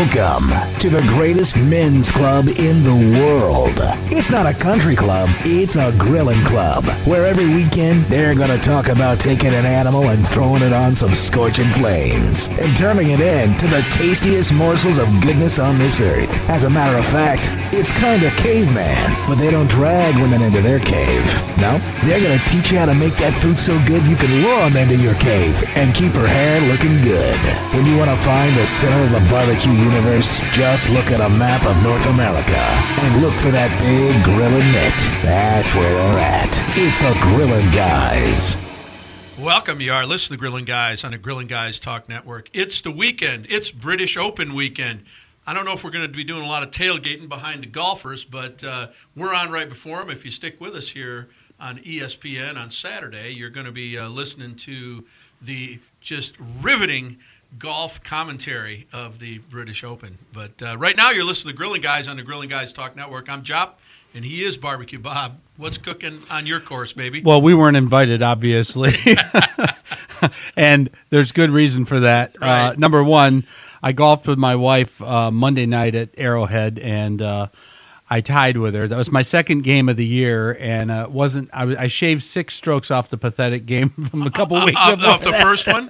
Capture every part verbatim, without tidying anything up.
Welcome to the greatest men's club in the world. It's not a country club, it's a grilling club, where every weekend they're going to talk about taking an animal and throwing it on some scorching flames and turning it into the tastiest morsels of goodness on this earth. As a matter of fact, it's kind of caveman, but they don't drag women into their cave. No, they're going to teach you how to make that food so good you can lure them into your cave and keep her hair looking good. When you want to find the center of the barbecue universe, just look at a map of North America and look for that big grilling mitt. That's where they're at. It's the Grilling Guys. Welcome, you are listening to Grilling Guys on the Grilling Guys Talk Network. It's the weekend. It's British Open weekend. I don't know if we're going to be doing a lot of tailgating behind the golfers, but uh, we're on right before them. If you stick with us here on E S P N on Saturday, you're going to be uh, listening to the just riveting golf commentary of the British Open. But uh, right now you're listening to Grilling Guys on the Grilling Guys Talk Network. I'm Jop, and he is Barbecue Bob. What's cooking on your course, baby? Well, we weren't invited, obviously. And there's good reason for that. Right. Uh, number one, I golfed with my wife uh, Monday night at Arrowhead, and uh, I tied with her. That was my second game of the year, and uh, wasn't I, I shaved six strokes off the pathetic game from a couple uh, weeks off, before off the that. first one?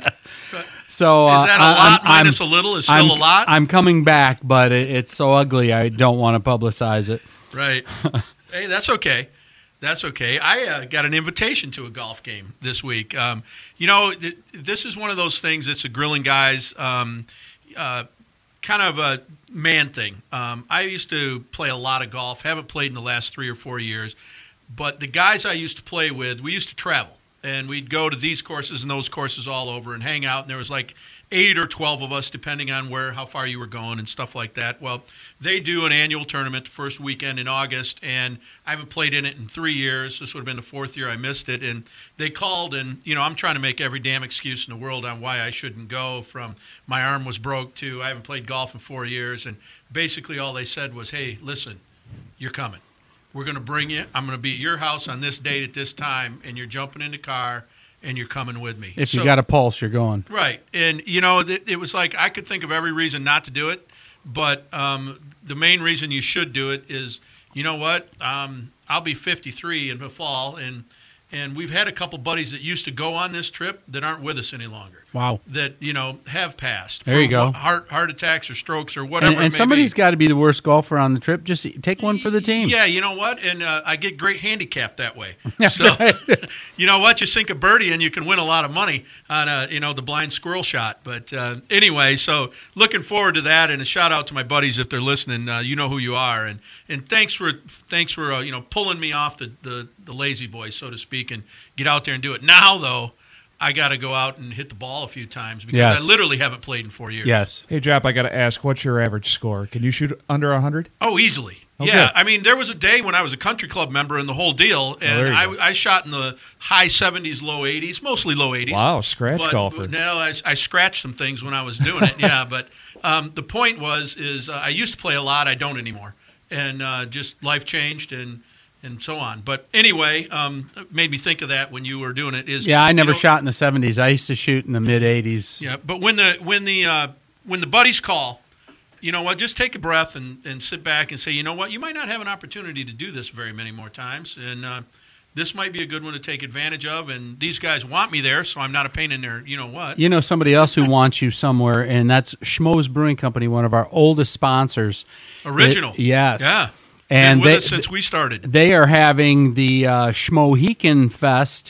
So uh, Is that a I- lot I'm, minus I'm, a little is still I'm, a lot? I'm coming back, but it, it's so ugly I don't want to publicize it. Right. Hey, that's okay. That's okay. I uh, got an invitation to a golf game this week. Um, you know, th- this is one of those things that's a Grilling Guys um, uh, kind of a man thing. Um, I used to play a lot of golf. Haven't played in the last three or four years. But the guys I used to play with, we used to travel. And we'd go to these courses and those courses all over and hang out. And there was like eight or twelve of us, depending on where, how far you were going and stuff like that. Well, they do an annual tournament the first weekend in August, and I haven't played in it in three years. This would have been the fourth year I missed it. And they called, and, you know, I'm trying to make every damn excuse in the world on why I shouldn't go, from my arm was broke to I haven't played golf in four years. And basically all they said was, hey, listen, you're coming. We're going to bring you. I'm going to be at your house on this date at this time, and you're jumping in the car, and you're coming with me. If you So- got a pulse, you're going. Right. And, you know, th- it was like I could think of every reason not to do it, but um, the main reason you should do it is, you know what, um, I'll be fifty-three in the fall, and and we've had a couple buddies that used to go on this trip that aren't with us any longer. Wow. That, you know, have passed. There you go. Heart, heart attacks or strokes or whatever And, it and may somebody's be. got to be the worst golfer on the trip. Just take one for the team. Yeah, you know what? And uh, I get great handicap that way. That's so, right. you know what? You sink a birdie and you can win a lot of money on, uh, you know, the blind squirrel shot. But uh, anyway, so looking forward to that. And a shout out to my buddies if they're listening. Uh, you know who you are. And and thanks for thanks for uh, you know pulling me off the, the the lazy boy, so to speak, and get out there and do it. Now though, I got to go out and hit the ball a few times because Yes. I literally haven't played in four years. Yes. Hey, Jop, I got to ask, what's your average score? Can you shoot under one hundred? Oh, easily. Oh, yeah, good. I mean, there was a day when I was a country club member and the whole deal, and there you I, go. I shot in the high seventies, low eighties, mostly low eighties. Wow, scratch but, golfer. No, I, I scratched some things when I was doing it, yeah. But um, the point was, is uh, I used to play a lot. I don't anymore. And uh, just life changed and and so on. But anyway, um, it made me think of that when you were doing it. Is Yeah, I never you know, shot in the seventies. I used to shoot in the mid-eighties. Yeah, but when the when the uh, when the buddies call, you know what? Just take a breath and, and sit back and say, you know what? You might not have an opportunity to do this very many more times, and uh, this might be a good one to take advantage of. And these guys want me there, so I'm not a pain in their, you know what? You know somebody else who wants you somewhere, and that's Schmoes Brewing Company, one of our oldest sponsors. Original, It- yes. yeah. And Been with they, us since we started. they are having the uh, Schmohican Fest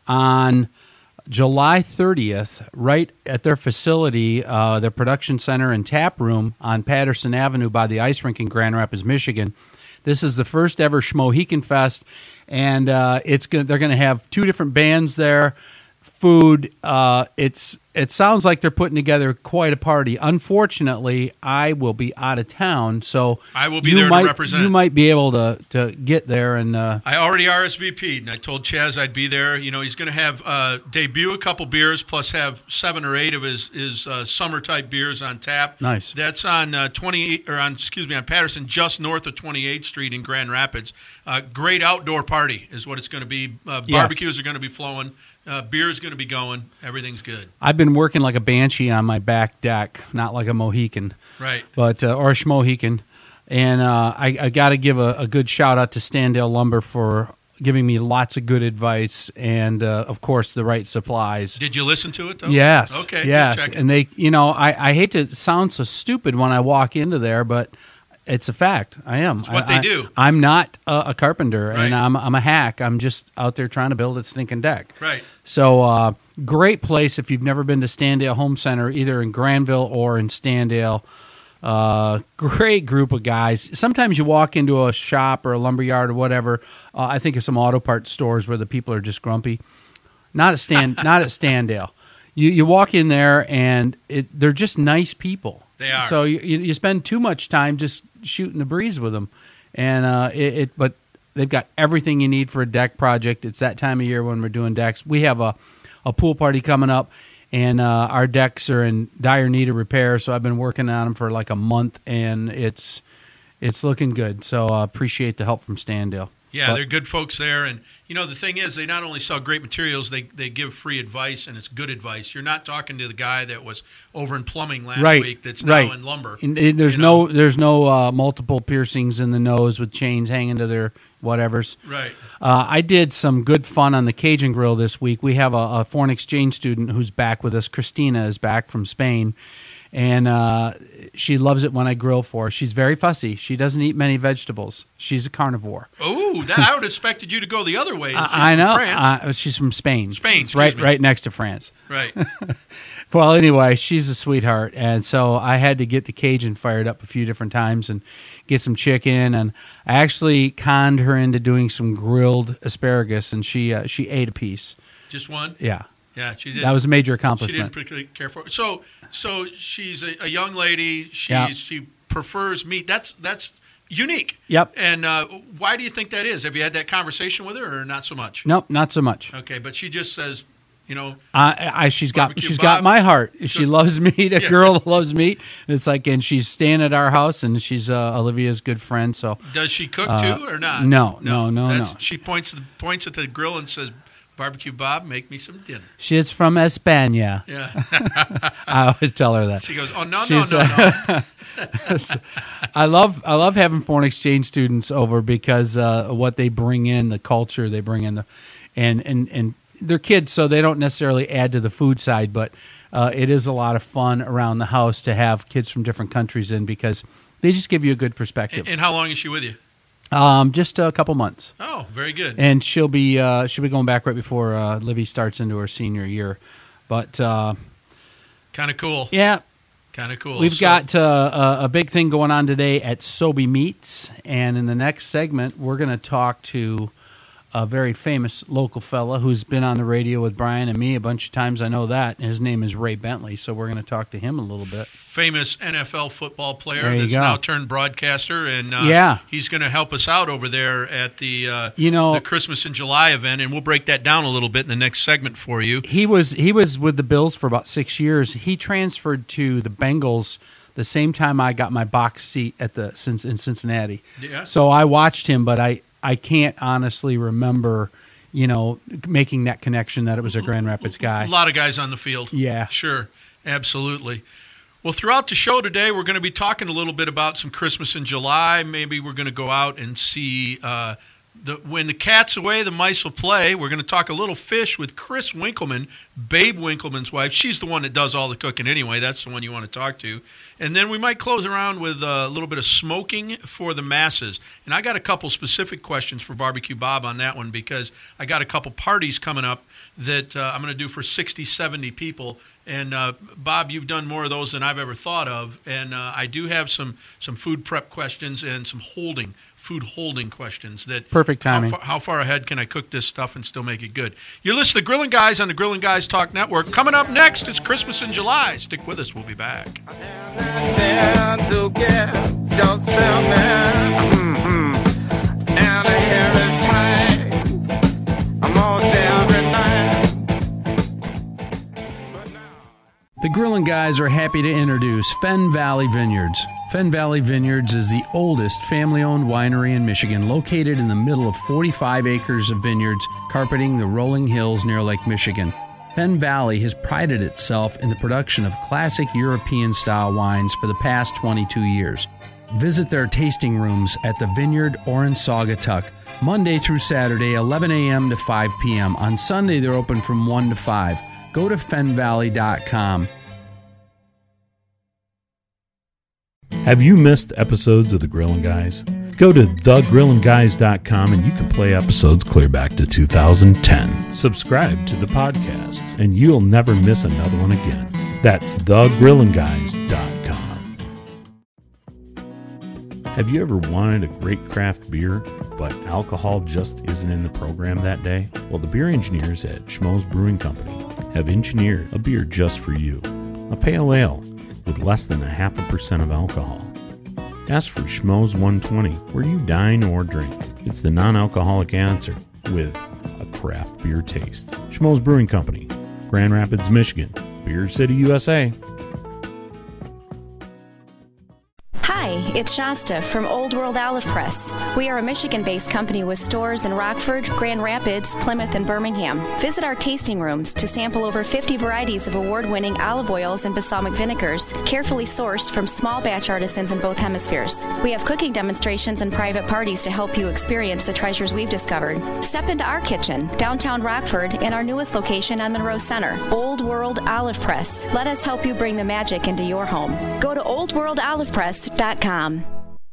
on July thirtieth, right at their facility, uh, their production center and tap room on Patterson Avenue by the ice rink in Grand Rapids, Michigan. This is the first ever Schmohican Fest, and uh, it's go- they're going to have two different bands there, food. Uh, it's it sounds like they're putting together quite a party. Unfortunately, I will be out of town, so I will be you there to might, represent. You might be able to, to get there and. Uh, I already R S V P'd, and I told Chaz I'd be there. You know, he's going to have uh, debut a couple beers, plus have seven or eight of his his uh, summer type beers on tap. Nice. That's on uh, twenty or on excuse me on Patterson, just north of twenty-eighth Street in Grand Rapids. Uh, great outdoor party is what it's going to be. Uh, Yes. barbecues are going to be flowing. Uh, beer is going to be going. Everything's good. I've been working like a banshee on my back deck, not like a Mohican, Right. but uh, or a Schmohican. And uh, I, I got to give a, a good shout out to Standale Lumber for giving me lots of good advice and, uh, of course, the right supplies. Did you listen to it, though? Yes. Okay. Yes. Just checking. And they, you know, I, I hate to sound so stupid when I walk into there, but it's a fact. I am. It's what I, they do. I, I'm not a, a carpenter, Right. and I'm I'm a hack. I'm just out there trying to build a stinking deck. Right. So, uh, great place if you've never been to Standale Home Center, either in Granville or in Standale. Uh, great group of guys. Sometimes you walk into a shop or a lumber yard or whatever. Uh, I think of some auto parts stores where the people are just grumpy. Not at Stand, not at Standale. You you walk in there and it, they're just nice people. They are. So you you spend too much time just shooting the breeze with them, and uh, it, it. But they've got everything you need for a deck project. It's that time of year when we're doing decks. We have a a pool party coming up. And uh, our decks are in dire need of repair, so I've been working on them for like a month, and it's it's looking good. So I uh, appreciate the help from Standale. Yeah, But- they're good folks there. And, you know, the thing is, they not only sell great materials, they, they give free advice, and it's good advice. You're not talking to the guy that was over in plumbing last Right, week that's now right. in lumber. And it- there's You know? no there's no uh, multiple piercings in the nose with chains hanging to their whatevers. Right. Uh, I did some good fun on the Cajun Grill this week. We have a, a foreign exchange student who's back with us. Christina is back from Spain, and uh, she loves it when I grill for her. She's very fussy. She doesn't eat many vegetables. She's a carnivore. Oh, that, I would have expected you to go the other way. I, I know. France. Uh, she's from Spain. Spain, It's right, excuse me. right next to France. Right. Well, anyway, she's a sweetheart, and so I had to get the Cajun fired up a few different times and get some chicken, and I actually conned her into doing some grilled asparagus, and she uh, she ate a piece. Just one? Yeah, Yeah, she did. that was a major She accomplishment. didn't particularly care for it. So, so she's a, a young lady. She's Yeah. she prefers meat. That's that's unique. Yep. And uh, why do you think that is? Have you had that conversation with her, or not so much? Nope, not so much. Okay, but she just says, you know, I, I she's got Barbecue she's Bob. got my heart. She Good. loves meat. A Yeah. girl that loves meat. It's like, and she's staying at our house, and she's uh, Olivia's good friend. So does she cook Uh, too, or not? no, no, no, That's- no. She points points at the grill and says, "Barbecue Bob, make me some dinner." she's from España. Yeah. I always tell her that. She goes, "Oh no, She's, no, no, no." I love I love having foreign exchange students over because uh, what they bring in, the culture they bring in, the and and and they're kids, so they don't necessarily add to the food side, but uh, it is a lot of fun around the house to have kids from different countries in because they just give you a good perspective. And, and how long is she with you? Um, just a couple months, Oh, very good. and she'll be uh, she'll be going back right before uh, Livy starts into her senior year. But uh, Kind of cool. yeah, Kind of cool. we've So- got uh, a, a big thing going on today at Sobe Meats, and in the next segment, we're going to talk to a very famous local fella who's been on the radio with Brian and me a bunch of times. I know that. His name is Ray Bentley, so we're going to talk to him a little bit. famous N F L football player There you that's go. now turned broadcaster, and uh, Yeah. he's going to help us out over there at the uh, You know- the Christmas in July event, and we'll break that down a little bit in the next segment for you. He was he was with the Bills for about six years. He transferred to the Bengals the same time I got my box seat at the since in Cincinnati. Yeah. So I watched him, but I, I can't honestly remember, you know, making that connection that it was a Grand Rapids guy. A lot of guys on the field. Yeah. Sure. Absolutely. Well, throughout the show today, we're going to be talking a little bit about some Christmas in July. Maybe we're going to go out and see uh, the when the cat's away, the mice will play. We're going to talk a little fish with Chris Winkleman, Babe Winkleman's wife. She's the one that does all the cooking anyway. That's the one you want to talk to. And then we might close around with a little bit of smoking for the masses. And I got a couple specific questions for Barbecue Bob on that one because I got a couple parties coming up that uh, I'm going to do for sixty, seventy people. And, uh, Bob, you've done more of those than I've ever thought of. And uh, I do have some, some food prep questions and some holding, food holding questions. That Perfect timing. How far, how far ahead can I cook this stuff and still make it good? You're listening to Grilling Guys on the Grilling Guys Talk Network. Coming up next, it's Christmas in July. Stick with us. We'll be back. Tend to get yourself there. Mm-hmm. And here is time. I'm almost every night. But now The Grillin' Guys are happy to introduce Fen Valley Vineyards. Fen Valley Vineyards is the oldest family-owned winery in Michigan, located in the middle of forty-five acres of vineyards carpeting the rolling hills near Lake Michigan. Fen Valley has prided itself in the production of classic European-style wines for the past twenty-two years. Visit their tasting rooms at the Vineyard or in Saugatuck, Monday through Saturday, eleven a.m. to five p.m. On Sunday, they're open from one to five. Go to fen valley dot com. Have you missed episodes of The Grillin' Guys? Go to the grillin guys dot com and you can play episodes clear back to two thousand ten. Subscribe to the podcast and you'll never miss another one again. That's the grillin guys dot com. Have you ever wanted a great craft beer, but alcohol just isn't in the program that day? Well, the beer engineers at Schmoes Brewing Company have engineered a beer just for you. A pale ale with less than a half a percent of alcohol. Ask for Schmoes one twenty, where you dine or drink. It's the non-alcoholic answer with a craft beer taste. Schmoes Brewing Company, Grand Rapids, Michigan. Beer City, U S A. Hi, it's Shasta from Old World Olive Press. We are a Michigan-based company with stores in Rockford, Grand Rapids, Plymouth, and Birmingham. Visit our tasting rooms to sample over fifty varieties of award-winning olive oils and balsamic vinegars, carefully sourced from small batch artisans in both hemispheres. We have cooking demonstrations and private parties to help you experience the treasures we've discovered. Step into our kitchen, downtown Rockford, and our newest location on Monroe Center, Old World Olive Press. Let us help you bring the magic into your home. Go to old world olive press dot com.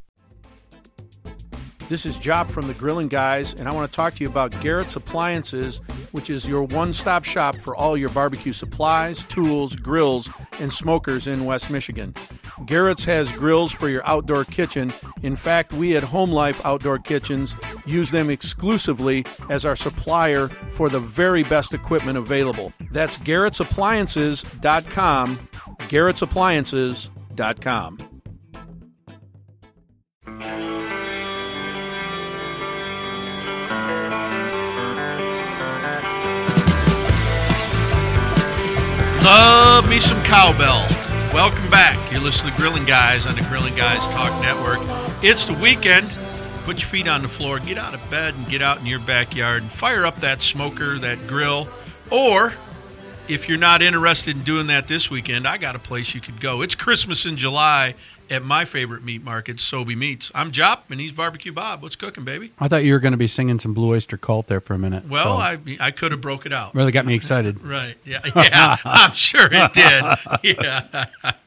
This is Job from the Grillin' Guys, and I want to talk to you about Garrett's Appliances, which is your one-stop shop for all your barbecue supplies, tools, grills, and smokers in West Michigan. Garrett's has grills for your outdoor kitchen. In fact, we at Home Life Outdoor Kitchens use them exclusively as our supplier for the very best equipment available. That's garretts appliances dot com, garretts appliances dot com. Love me some cowbell. Welcome back. You're listening to Grillin' Guys on the Grillin' Guys Talk Network. It's the weekend. Put your feet on the floor, get out of bed, and get out in your backyard and fire up that smoker, that grill. Or, if you're not interested in doing that this weekend, I got a place you could go. It's Christmas in July at my favorite meat market, Sobey Meats. I'm Jop, and he's Barbecue Bob. What's cooking, baby? I thought you were going to be singing some Blue Oyster Cult there for a minute. Well, so. I I could have broke it out. Really got me excited. Right. Yeah, yeah. I'm sure it did. Yeah.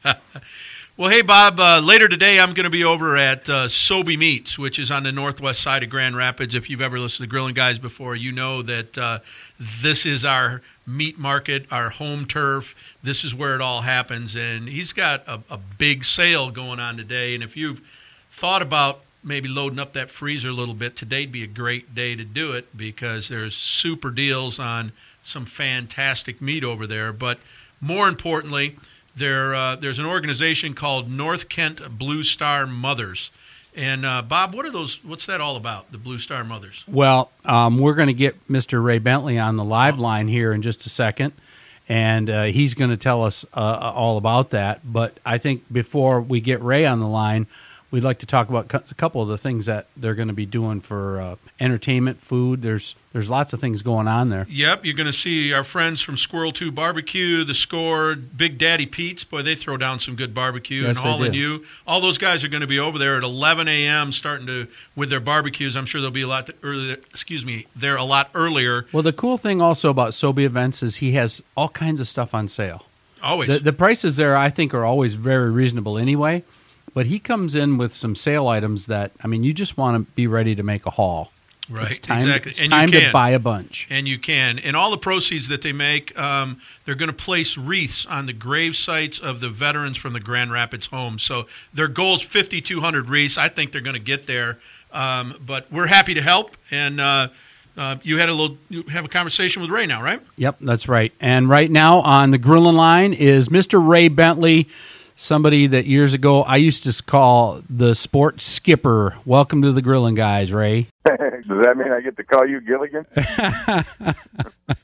Well, hey, Bob, uh, later today I'm going to be over at uh, Sobey Meats, which is on the northwest side of Grand Rapids. If you've ever listened to Grillin' Guys before, you know that uh, this is our meat market, our home turf. This is where it all happens. And he's got a, a big sale going on today. And if you've thought about maybe loading up that freezer a little bit, today'd be a great day to do it because there's super deals on some fantastic meat over there. But more importantly, there uh, there's an organization called North Kent Blue Star Mothers. And, uh, Bob, what are those? What's that all about, the Blue Star Mothers? Well, um, we're going to get Mister Ray Bentley on the live line here in just a second, and uh, he's going to tell us uh, all about that. But I think before we get Ray on the line, we'd like to talk about a couple of the things that they're going to be doing for uh, entertainment, food. There's there's lots of things going on there. Yep, you're going to see our friends from Squirrel two Barbecue, The Score, Big Daddy Pete's. Boy, they throw down some good barbecue. Yes, and Hall they and do. You. All those guys are going to be over there at eleven a.m. starting to with their barbecues. I'm sure they'll be a lot earlier. Excuse me, they're a lot earlier. Well, the cool thing also about Sobey Events is he has all kinds of stuff on sale. Always. The, the prices there, I think, are always very reasonable anyway. But he comes in with some sale items that, I mean, you just want to be ready to make a haul. Right, It's time, exactly. It's And time you to can. buy a bunch. And you can. And all the proceeds that they make, um, they're going to place wreaths on the grave sites of the veterans from the Grand Rapids homes. So their goal is fifty-two hundred wreaths. I think they're going to get there. Um, but we're happy to help. And uh, uh, you had a little, you have a conversation with Ray now, right? Yep, that's right. And right now on the Grillin' line is Mister Ray Bentley, somebody that years ago I used to call the sports skipper. Welcome to the Grillin' Guys, Ray. Does that mean I get to call you Gilligan?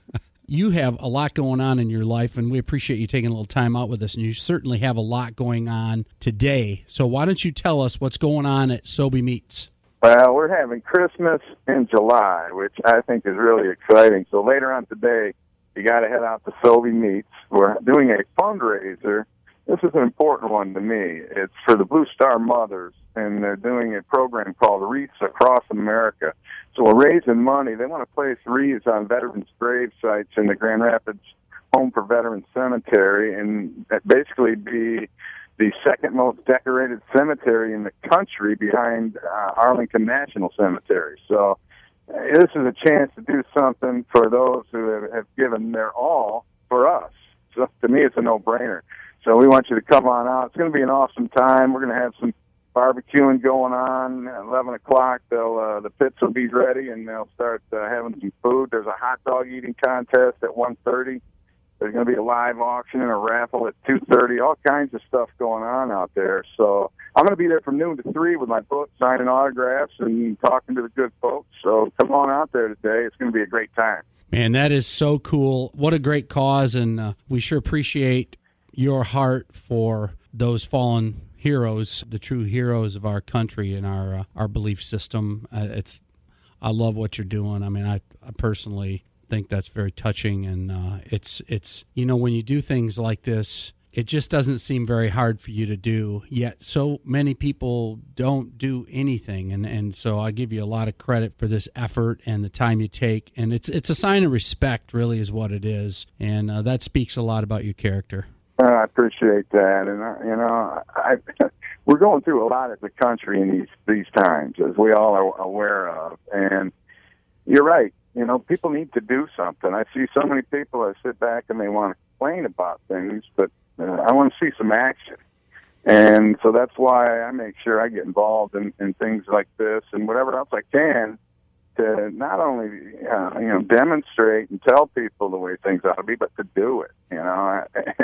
you have a lot going on in your life, and we appreciate you taking a little time out with us, and you certainly have a lot going on today. So why don't you tell us what's going on at Sobey Meats? Well, we're having Christmas in July, which I think is really exciting. So later on today, you got to head out to Sobey Meats. We're doing a fundraiser. This is an important one to me. It's for the Blue Star Mothers, and they're doing a program called Wreaths Across America. So we're raising money. They want to place wreaths on veterans' grave sites in the Grand Rapids Home for Veterans Cemetery, and basically be the second most decorated cemetery in the country behind uh, Arlington National Cemetery. So uh, this is a chance to do something for those who have, have given their all for us. So to me, it's a no-brainer. So we want you to come on out. It's going to be an awesome time. We're going to have some barbecuing going on at eleven o'clock. They'll, uh, the pits will be ready, and they'll start uh, having some food. There's a hot dog eating contest at one thirty. There's going to be a live auction and a raffle at two thirty. All kinds of stuff going on out there. So I'm going to be there from noon to three with my book, signing autographs and talking to the good folks. So come on out there today. It's going to be a great time. Man, that is so cool. What a great cause, and uh, we sure appreciate your heart for those fallen heroes, the true heroes of our country and our uh, our belief system. Uh, it's I love what you're doing. I mean, I, I personally think that's very touching, and uh, it's it's you know, when you do things like this, it just doesn't seem very hard for you to do. Yet so many people don't do anything, and, and so I give you a lot of credit for this effort and the time you take, and it's it's a sign of respect, really, is what it is, and uh, that speaks a lot about your character. Uh, I appreciate that, and uh, you know, I, we're going through a lot as a country in these these times, as we all are aware of. And you're right. You know, people need to do something. I see so many people that sit back and they want to complain about things, but uh, I want to see some action. And so that's why I make sure I get involved in, in things like this and whatever else I can, to not only uh, you know, demonstrate and tell people the way things ought to be, but to do it. You know, I,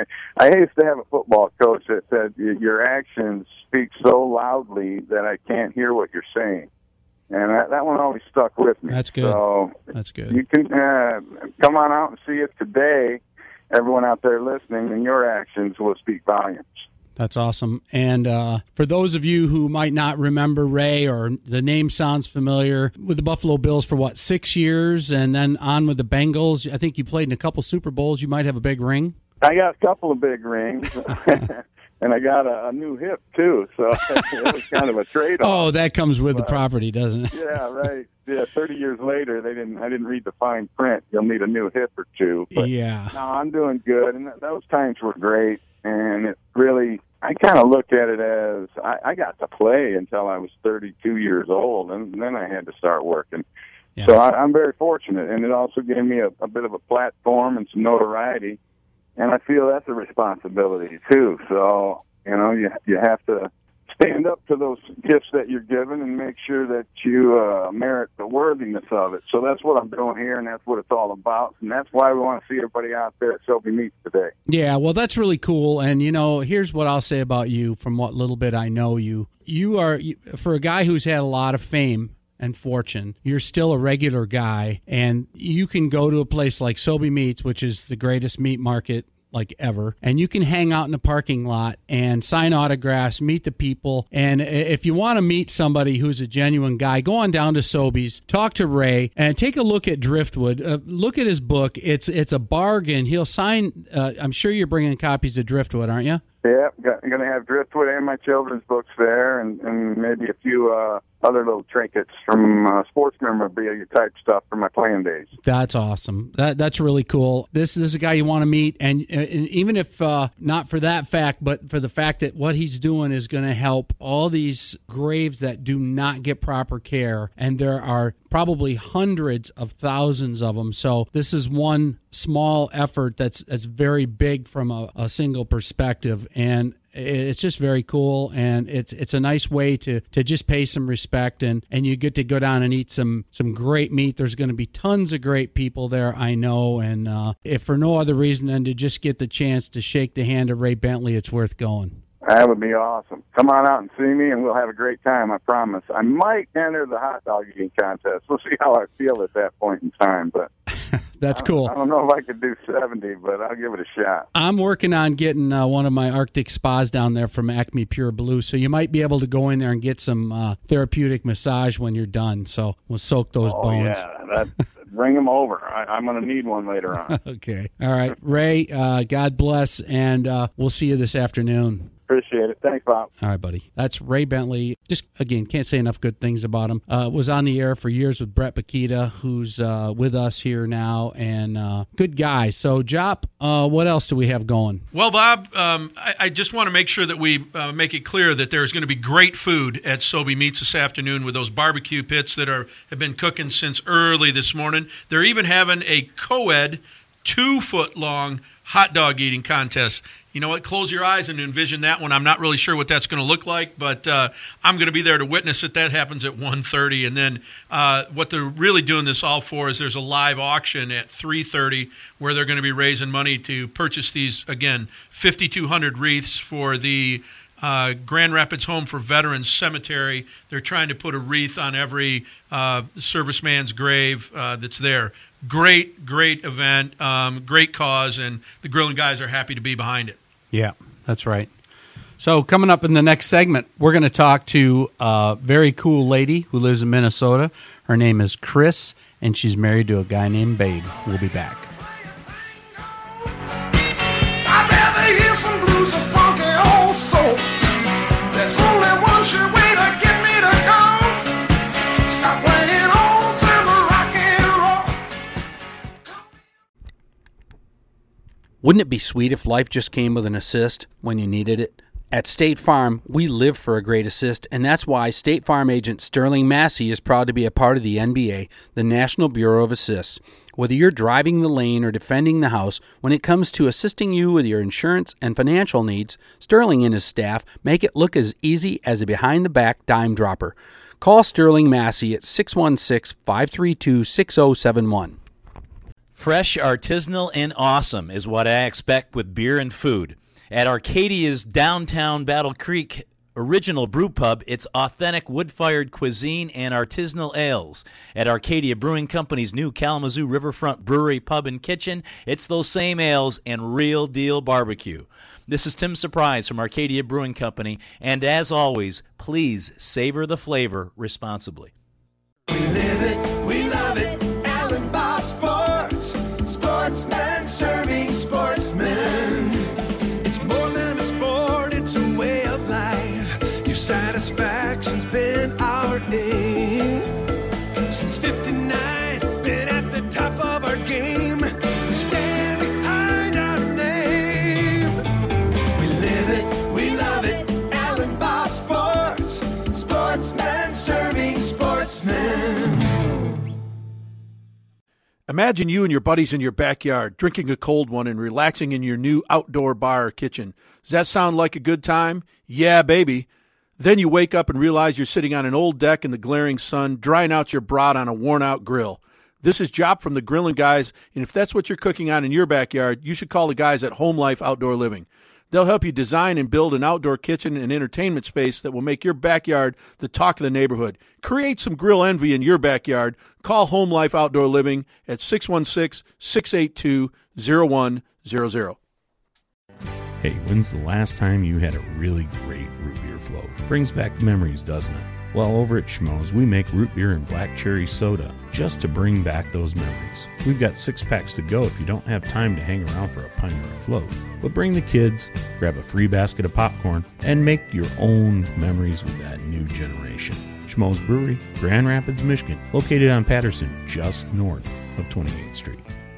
I used to have a football coach that said, "Your actions speak so loudly that I can't hear what you're saying," and that, that one always stuck with me. That's good. So that's good. You can uh, come on out and see it today. Everyone out there listening, and your actions will speak volumes. That's awesome. And uh, for those of you who might not remember Ray, or the name sounds familiar, with the Buffalo Bills for, what, six years, and then on with the Bengals. I think you played in a couple Super Bowls. You might have a big ring. I got a couple of big rings, and I got a, a new hip, too, so it was kind of a trade-off. Oh, that comes with but, the property, doesn't it? Yeah, right. Yeah, thirty years later, they didn't. I didn't read the fine print. You'll need a new hip or two. But yeah. No, I'm doing good, and th- those times were great, and it really, I kind of looked at it as I, I got to play until I was thirty-two years old, and then I had to start working. Yeah. So I, I'm very fortunate, and it also gave me a, a bit of a platform and some notoriety, and I feel that's a responsibility too. So, you know, you you have to stand up to those gifts that you're given and make sure that you uh, merit the worthiness of it. So that's what I'm doing here, and that's what it's all about, and that's why we want to see everybody out there at Sobey Meats today. Yeah, well, that's really cool, and, you know, here's what I'll say about you from what little bit I know you. You are, for a guy who's had a lot of fame and fortune, you're still a regular guy, and you can go to a place like Sobey Meats, which is the greatest meat market like ever, and you can hang out in the parking lot and sign autographs, meet the people, and if you want to meet somebody who's a genuine guy, go on down to Sobey's, talk to Ray, and take a look at Driftwood. Uh, look at his book. It's it's a bargain. He'll sign, uh, I'm sure you're bringing copies of Driftwood, aren't you? Yeah, I'm going to have Driftwood and my children's books there, and, and maybe a few uh, other little trinkets from uh, sports memorabilia type stuff from my playing days. That's awesome. That That's really cool. This, this is a guy you want to meet, and, and even if uh, not for that fact, but for the fact that what he's doing is going to help all these graves that do not get proper care, and there are probably hundreds of thousands of them. So this is one small effort that's that's very big from a, a single perspective, and it's just very cool, and it's it's a nice way to, to just pay some respect, and, and you get to go down and eat some, some great meat. There's going to be tons of great people there, I know, and uh, if for no other reason than to just get the chance to shake the hand of Ray Bentley, it's worth going. That would be awesome. Come on out and see me, and we'll have a great time, I promise. I might enter the hot dog eating contest. We'll see how I feel at that point in time. But That's I, cool. I don't know if I could do seventy, but I'll give it a shot. I'm working on getting uh, one of my Arctic spas down there from Acme Pure Blue, so you might be able to go in there and get some uh, therapeutic massage when you're done. So we'll soak those oh, bones. yeah. That, bring them over. I, I'm going to need one later on. Okay. All right. Ray, uh, God bless, and uh, we'll see you this afternoon. Appreciate it. Thanks, Bob. All right, buddy. That's Ray Bentley. Just, again, can't say enough good things about him. Uh, was on the air for years with Brett Bakita, who's uh, with us here now, and uh, good guy. So, Jop, uh, what else do we have going? Well, Bob, um, I, I just want to make sure that we uh, make it clear that there's going to be great food at Sobey Meats this afternoon with those barbecue pits that are have been cooking since early this morning. They're even having a co-ed two-foot-long hot dog eating contest. You know what? Close your eyes and envision that one. I'm not really sure what that's going to look like, but uh, I'm going to be there to witness it. That happens at one thirty. And then uh, what they're really doing this all for is there's a live auction at three thirty where they're going to be raising money to purchase these, again, fifty-two hundred wreaths for the uh, Grand Rapids Home for Veterans Cemetery. They're trying to put a wreath on every uh, serviceman's grave uh, that's there. Great, great event, um, great cause, and the Grilling Guys are happy to be behind it. Yeah, that's right. So coming up in the next segment, we're going to talk to a very cool lady who lives in Minnesota. Her name is Chris, and she's married to a guy named Babe. We'll be back. I'd rather hear some blues and funky old soul. There's only one sure way to get me to go. Stop playing old time rock and roll. Wouldn't it be sweet if life just came with an assist when you needed it? At State Farm, we live for a great assist, and that's why State Farm agent Sterling Massey is proud to be a part of the N B A, the National Bureau of Assists. Whether you're driving the lane or defending the house, when it comes to assisting you with your insurance and financial needs, Sterling and his staff make it look as easy as a behind-the-back dime dropper. Call Sterling Massey at six one six, five three two, six zero seven one. Fresh, artisanal, and awesome is what I expect with beer and food. At Arcadia's downtown Battle Creek original brew pub, it's authentic wood-fired cuisine and artisanal ales. At Arcadia Brewing Company's new Kalamazoo Riverfront Brewery Pub and Kitchen, it's those same ales and real-deal barbecue. This is Tim Surprise from Arcadia Brewing Company, and as always, please savor the flavor responsibly. We live it, we love it, Alan Bob Sports. Sportsman serving sportsmen. It's more than a sport, it's a way of life. Your satisfaction's been our aim. Since fifty-nine, been at the top of our game. We stand behind our name. We live it, we love it, Alan Bob Sports. Sportsman serving sportsmen. Imagine you and your buddies in your backyard drinking a cold one and relaxing in your new outdoor bar or kitchen. Does that sound like a good time? Yeah, baby. Then you wake up and realize you're sitting on an old deck in the glaring sun, drying out your brat on a worn-out grill. This is Jop from the Grilling Guys, and if that's what you're cooking on in your backyard, you should call the guys at Home Life Outdoor Living. They'll help you design and build an outdoor kitchen and entertainment space that will make your backyard the talk of the neighborhood. Create some grill envy in your backyard. Call Home Life Outdoor Living at six one six, six eight two, zero one zero zero. Hey, when's the last time you had a really great root beer float? Brings back memories, doesn't it? Well, over at Schmoes, we make root beer and black cherry soda just to bring back those memories. We've got six packs to go if you don't have time to hang around for a pint or a float. But bring the kids, grab a free basket of popcorn, and make your own memories with that new generation. Schmoes Brewery, Grand Rapids, Michigan, located on Patterson, just north of twenty-eighth Street.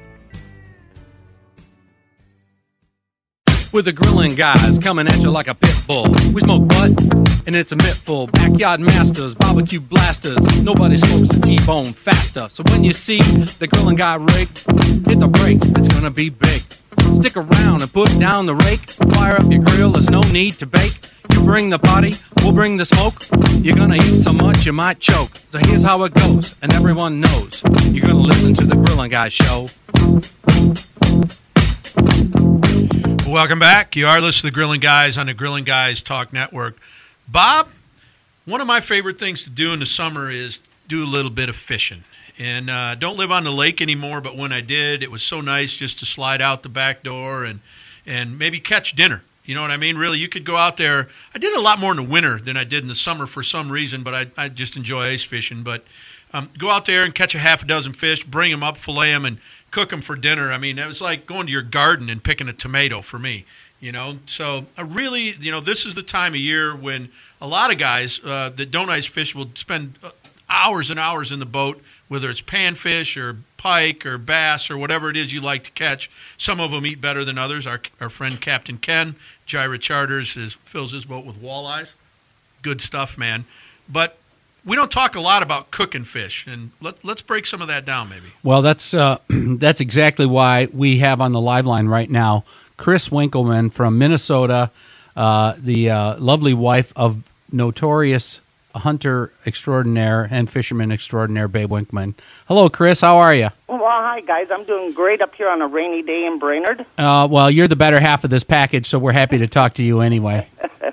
With the Grilling Guys coming at you like a pit bull. We smoke butt, and it's a mittful. Backyard masters, barbecue blasters. Nobody smokes a T-bone faster. So when you see the Grilling Guy rig, hit the brakes, it's gonna be big. Stick around and put down the rake. Fire up your grill, there's no need to bake. You bring the party, we'll bring the smoke. You're gonna eat so much you might choke. So here's how it goes, and everyone knows. You're gonna listen to the Grilling Guy show. Welcome back. You are listening to the Grilling Guys on the Grilling Guys Talk Network. Bob, one of my favorite things to do in the summer is do a little bit of fishing. And I uh, don't live on the lake anymore, but when I did, it was so nice just to slide out the back door and, and maybe catch dinner. You know what I mean? Really, you could go out there. I did it a lot more in the winter than I did in the summer for some reason, but I, I just enjoy ice fishing. But um, go out there and catch a half a dozen fish, bring them up, fillet them, and cook them for dinner. I mean, it was like going to your garden and picking a tomato for me, you know. So I really, you know, this is the time of year when a lot of guys uh, that don't ice fish will spend hours and hours in the boat, whether it's panfish or pike or bass or whatever it is you like to catch. Some of them eat better than others. Our our friend Captain Ken, Gyra Charters, is, fills his boat with walleyes. Good stuff, man. But we don't talk a lot about cooking fish, and let, let's break some of that down maybe. Well, that's uh, that's exactly why we have on the live line right now Chris Winkleman from Minnesota, uh, the uh, lovely wife of notorious hunter extraordinaire and fisherman extraordinaire Babe Winkleman. Hello, Chris. How are you? Well, hi, guys. I'm doing great up here on a rainy day in Brainerd. Uh, well, you're the better half of this package, so we're happy to talk to you anyway.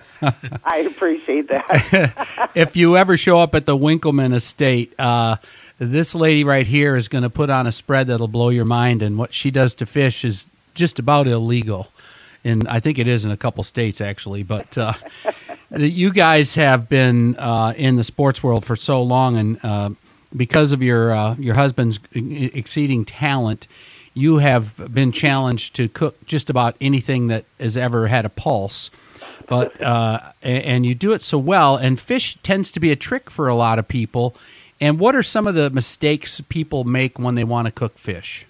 I appreciate that. If you ever show up at the Winkleman estate, uh, this lady right here is going to put on a spread that'll blow your mind, and what she does to fish is just about illegal. And I think it is in a couple states, actually. But uh, you guys have been uh, in the sports world for so long, and uh, because of your uh, your husband's exceeding talent, you have been challenged to cook just about anything that has ever had a pulse. But uh, and you do it so well, and fish tends to be a trick for a lot of people. And what are some of the mistakes people make when they want to cook fish?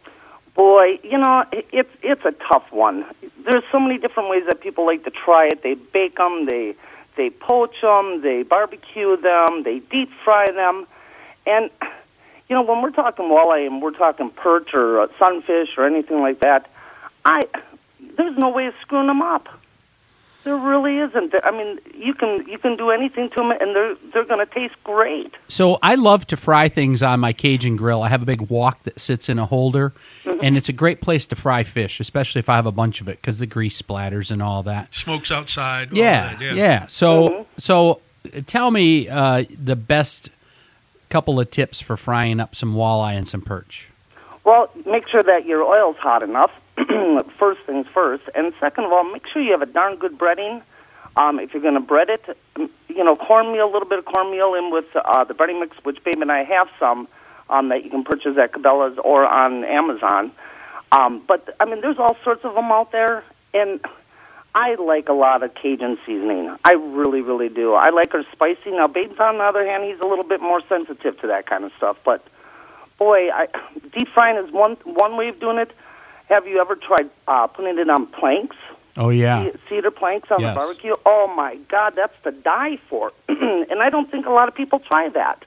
Boy, you know, it's it's a tough one. There's so many different ways that people like to try it. They bake them, they they poach them, they barbecue them, they deep fry them. And, you know, when we're talking walleye and we're talking perch or uh, sunfish or anything like that, I there's no way of screwing them up. There really isn't. I mean, you can you can do anything to them, and they're they're going to taste great. So I love to fry things on my Cajun grill. I have a big wok that sits in a holder, mm-hmm. and it's a great place to fry fish, especially if I have a bunch of it because the grease splatters and all that. Smokes outside. Yeah, all that, yeah, yeah. So mm-hmm. so tell me uh, the best couple of tips for frying up some walleye and some perch. Well, make sure that your oil's hot enough. First things first, and second of all, make sure you have a darn good breading. Um, if you're going to bread it, you know, cornmeal, a little bit of cornmeal in with uh, the breading mix, which Babe and I have some um, that you can purchase at Cabela's or on Amazon. Um, but I mean, there's all sorts of them out there, and I like a lot of Cajun seasoning. I really, really do. I like her spicy. Now, Babe's on the other hand, he's a little bit more sensitive to that kind of stuff. But boy, I, deep frying is one one way of doing it. Have you ever tried uh, putting it on planks? Oh, yeah. Cedar planks on yes. the barbecue? Oh, my God, that's to die for. And I don't think a lot of people try that.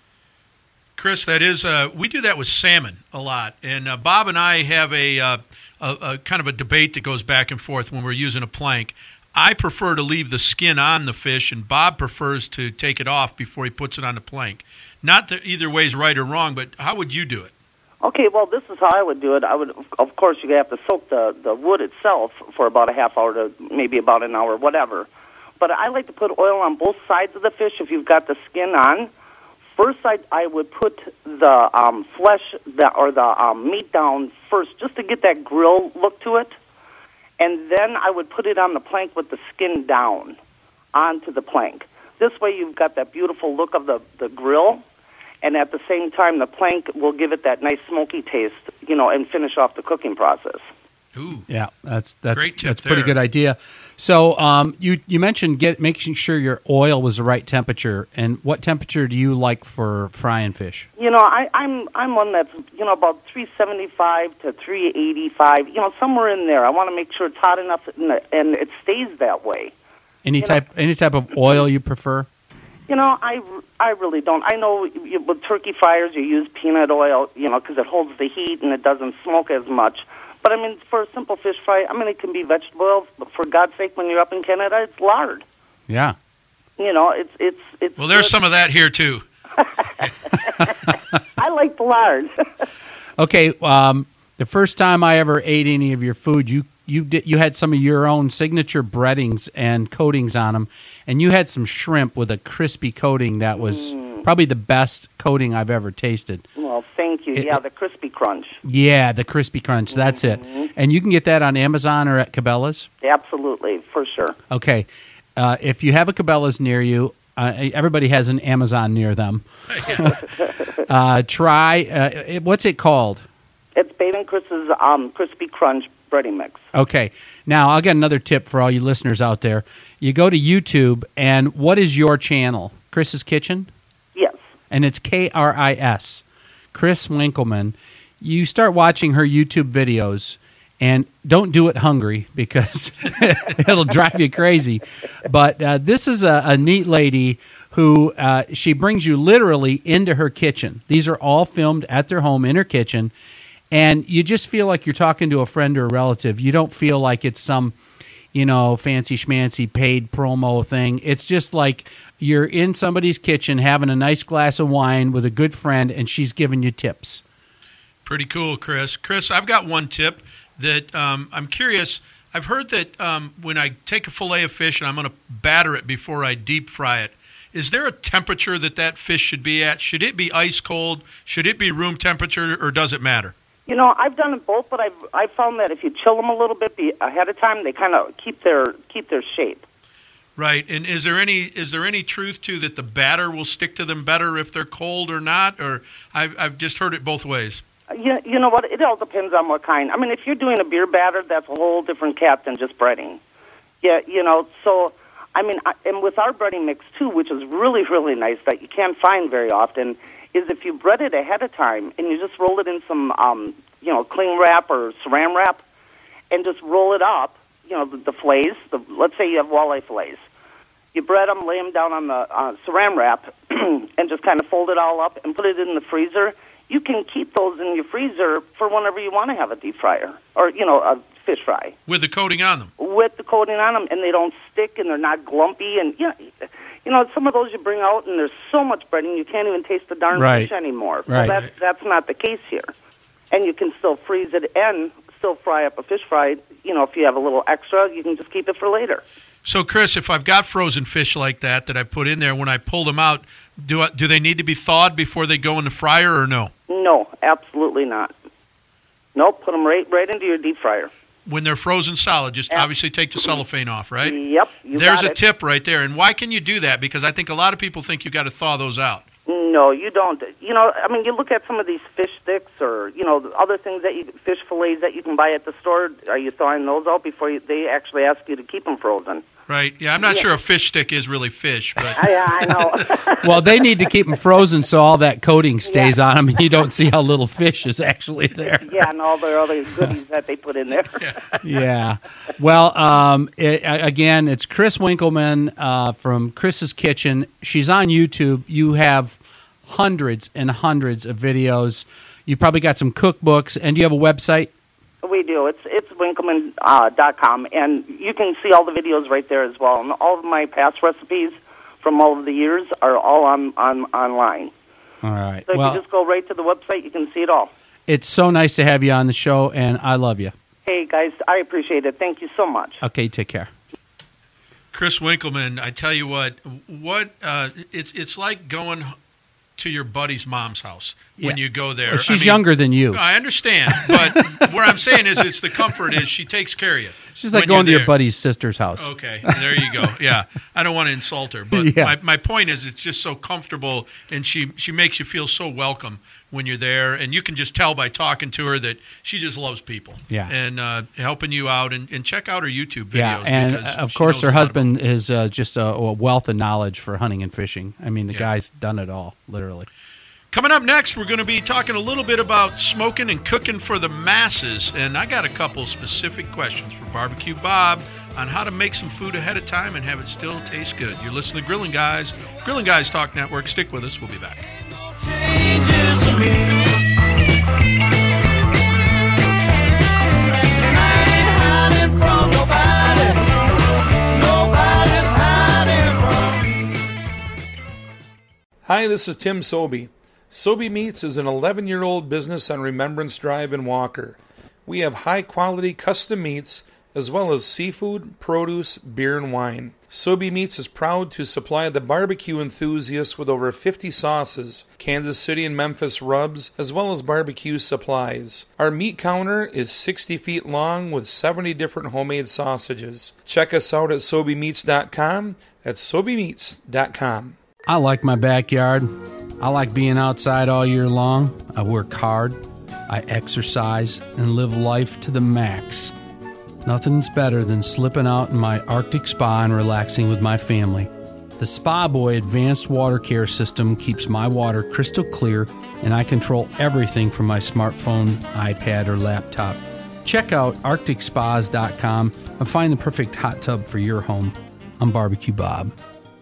Chris, that is, uh, we do that with salmon a lot. And uh, Bob and I have a, uh, a, a kind of a debate that goes back and forth when we're using a plank. I prefer to leave the skin on the fish, and Bob prefers to take it off before he puts it on the plank. Not that either way is right or wrong, but how would you do it? Okay, well, this is how I would do it. I would, of course, you have to soak the, the wood itself for about a half hour to maybe about an hour, whatever. But I like to put oil on both sides of the fish if you've got the skin on. First, I, I would put the um, flesh the, or the um, meat down first just to get that grill look to it. And then I would put it on the plank with the skin down onto the plank. This way you've got that beautiful look of the, the grill. And at the same time, the plank will give it that nice smoky taste, you know, and finish off the cooking process. Ooh, yeah, that's that's great tip that's a pretty there. good idea. So, um, you you mentioned get making sure your oil was the right temperature, and what temperature do you like for frying fish? You know, I, I'm I'm one that's you know about three seventy-five to three eighty-five, you know, somewhere in there. I want to make sure it's hot enough and, and it stays that way. Any you type know, any type of oil you prefer? You know, I, I really don't. I know you, with turkey fryers you use peanut oil, you know, because it holds the heat and it doesn't smoke as much. But, I mean, for a simple fish fry, I mean, it can be vegetable oil. But for God's sake, when you're up in Canada, it's lard. Yeah. You know, it's... it's, it's well, there's good. some of that here, too. I like the lard. Okay, um, the first time I ever ate any of your food, you you did you had some of your own signature breadings and coatings on them, and you had some shrimp with a crispy coating that was Mm. probably the best coating I've ever tasted. Well, thank you. It- yeah, the crispy crunch. Yeah, the crispy crunch. That's it. And you can get that on Amazon or at Cabela's. Absolutely, for sure. Okay, uh, if you have a Cabela's near you, uh, everybody has an Amazon near them. uh, try uh, it- what's it called? It's Babe and Chris's um, crispy crunch breading mix. Okay. Now, I'll get another tip for all you listeners out there. You go to YouTube, and what is your channel? Chris's Kitchen? Yes. And it's K R I S. Chris Winkleman. You start watching her YouTube videos, and don't do it hungry because it'll drive you crazy. But uh, this is a, a neat lady who uh, she brings you literally into her kitchen. These are all filmed at their home in her kitchen. And you just feel like you're talking to a friend or a relative. You don't feel like it's some, you know, fancy schmancy paid promo thing. It's just like you're in somebody's kitchen having a nice glass of wine with a good friend, and she's giving you tips. Pretty cool, Chris. Chris, I've got one tip that um, I'm curious. I've heard that um, when I take a fillet of fish and I'm going to batter it before I deep fry it, is there a temperature that that fish should be at? Should it be ice cold? Should it be room temperature, or does it matter? You know, I've done it both, but I've I found that if you chill them a little bit be, ahead of time, they kind of keep their keep their shape. Right. And is there any is there any truth to that the batter will stick to them better if they're cold or not? Or I've I've just heard it both ways. You, you know what? It all depends on what kind. I mean, if you're doing a beer batter, that's a whole different cat than just breading. Yeah, you know, so, I mean, I, and with our breading mix, too, which is really, really nice that you can't find very often, is if you bread it ahead of time and you just roll it in some, um, you know, cling wrap or saran wrap and just roll it up, you know, the, the fillets, the, let's say you have walleye fillets. You bread them, lay them down on the uh, saran wrap, and just kind of fold it all up and put it in the freezer. You can keep those in your freezer for whenever you want to have a deep fryer or, you know, a fish fry. With the coating on them. With the coating on them, and they don't stick, and they're not glumpy. And, you know, you know, some of those you bring out, and there's so much breading, you can't even taste the darn Right. fish anymore. Right. So that's, that's not the case here. And you can still freeze it and still fry up a fish fry. You know, if you have a little extra, you can just keep it for later. So, Chris, if I've got frozen fish like that that I put in there, when I pull them out, do I, do they need to be thawed before they go in the fryer or no? No, absolutely not. Nope, put them right, right into your deep fryer. When they're frozen solid, just Yeah. obviously take the cellophane off, right? Yep, you There's got a it. tip right there. And why can you do that? Because I think a lot of people think you got to thaw those out. No, you don't. You know, I mean, you look at some of these fish sticks or, you know, the other things that you, fish fillets that you can buy at the store. Are you thawing those out before you, they actually ask you to keep them frozen? Right? Yeah, I'm not Yeah. sure a fish stick is really fish, but Yeah, I know. Well, they need to keep them frozen so all that coating stays on them, and you don't see how little fish is actually there. Yeah, and all the other goodies that they put in there. Yeah. Well, um, it, again, it's Chris Winkleman uh, from Chris's Kitchen. She's on YouTube. You have hundreds and hundreds of videos. You've probably got some cookbooks, and do you have a website? We do. It's it's Winkleman uh, dot com, and you can see all the videos right there as well. And all of my past recipes from all of the years are all on, on online. All right. So if Well, you just go right to the website, you can see it all. it's so nice to have you on the show, and I love you. Hey, guys, I appreciate it. Thank you so much. Okay, take care. Chris Winkleman, I tell you what, what uh, it's it's like going to your buddy's mom's house when Yeah. you go there. Well, she's I mean, younger than you. I understand, but what I'm saying is, it's the comfort is she takes care of you. She's like when going to you're your there. buddy's sister's house. Okay, there you go. Yeah, I don't want to insult her, but Yeah. my, my point is, it's just so comfortable, and she she makes you feel so welcome when you're there, and you can just tell by talking to her that she just loves people. Yeah. and uh, helping you out, and, and check out her YouTube videos. Yeah, and because uh, of she course knows her a lot husband is uh, just a, a wealth of knowledge for hunting and fishing. I mean, the Yeah. guy's done it all, literally. Coming up next, we're going to be talking a little bit about smoking and cooking for the masses, and I got a couple specific questions for Barbecue Bob on how to make some food ahead of time and have it still taste good. You're listening to Grilling Guys, Grilling Guys Talk Network. Stick with us. We'll be back. Hi, this is Tim Sobey. Sobey Meats is an eleven-year-old business on Remembrance Drive in Walker. We have high-quality custom meats as well as seafood, produce, beer, and wine. Sobe Meats is proud to supply the barbecue enthusiasts with over fifty sauces, Kansas City and Memphis rubs, as well as barbecue supplies. Our meat counter is sixty feet long with seventy different homemade sausages. Check us out at sobe meats dot com. That's sobe meats dot com. I like my backyard. I like being outside all year long. I work hard. I exercise and live life to the max. Nothing's better than slipping out in my Arctic spa and relaxing with my family. The Spa Boy Advanced Water Care System keeps my water crystal clear, and I control everything from my smartphone, iPad, or laptop. Check out arctic spas dot com and find the perfect hot tub for your home. I'm Barbecue Bob.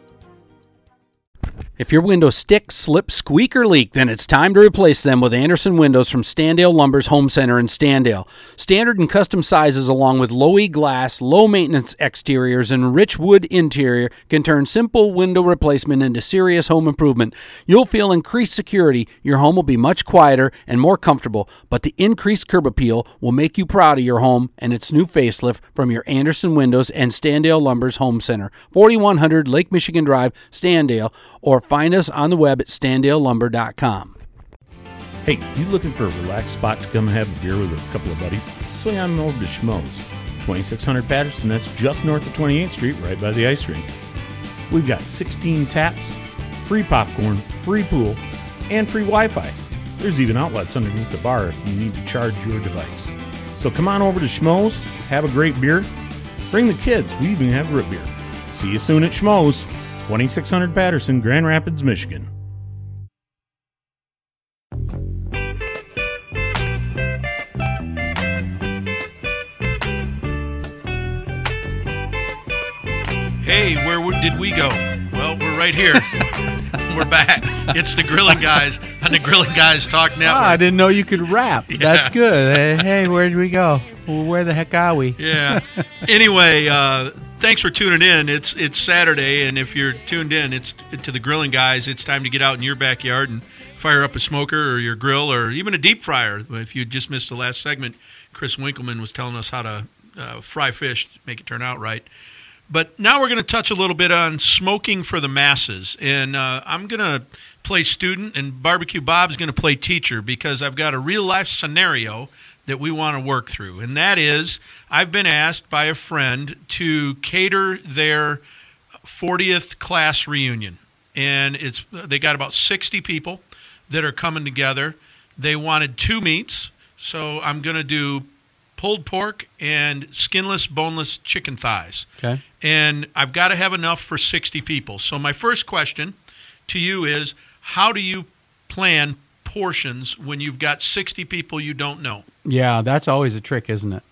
If your windows stick, slip, squeak, or leak, then it's time to replace them with Anderson Windows from Standale Lumber's Home Center in Standale. Standard and custom sizes along with low-E glass, low-maintenance exteriors, and rich wood interior can turn simple window replacement into serious home improvement. You'll feel increased security, your home will be much quieter and more comfortable, but the increased curb appeal will make you proud of your home and its new facelift from your Anderson Windows and Standale Lumber's Home Center, forty-one hundred Lake Michigan Drive, Standale, or find us on the web at standale lumber dot com. Hey, you looking for a relaxed spot to come have a beer with a couple of buddies? Swing on over to Schmoes, twenty-six hundred Patterson. That's just north of twenty-eighth Street, right by the ice rink. We've got sixteen taps, free popcorn, free pool, and free Wi-Fi. There's even outlets underneath the bar if you need to charge your device. So come on over to Schmoes, have a great beer. Bring the kids. We even have root beer. See you soon at Schmoes, twenty-six hundred Patterson, Grand Rapids, Michigan. Hey, where w- did we go? Well, we're right here. We're back. It's the Grilling Guys on the Grilling Guys Talk Network. Ah, I didn't know you could rap. Yeah. That's good. Hey, hey, where did we go? Well, where the heck are we? Yeah. Anyway, uh, thanks for tuning in. It's it's Saturday, and if you're tuned in, it's to the Grilling Guys. It's time to get out in your backyard and fire up a smoker or your grill or even a deep fryer. If you just missed the last segment, Chris Winkleman was telling us how to uh, fry fish to make it turn out right. But now we're going to touch a little bit on smoking for the masses. And uh, I'm going to play student, and Barbecue Bob's going to play teacher, because I've got a real-life scenario that we want to work through. And that is, I've been asked by a friend to cater their fortieth class reunion. And it's they got about sixty people that are coming together. They wanted two meats, so I'm going to do pulled pork and skinless, boneless chicken thighs. Okay. And I've got to have enough for sixty people. So my first question to you is, how do you plan portions when you've got sixty people you don't know? Yeah, that's always a trick, isn't it?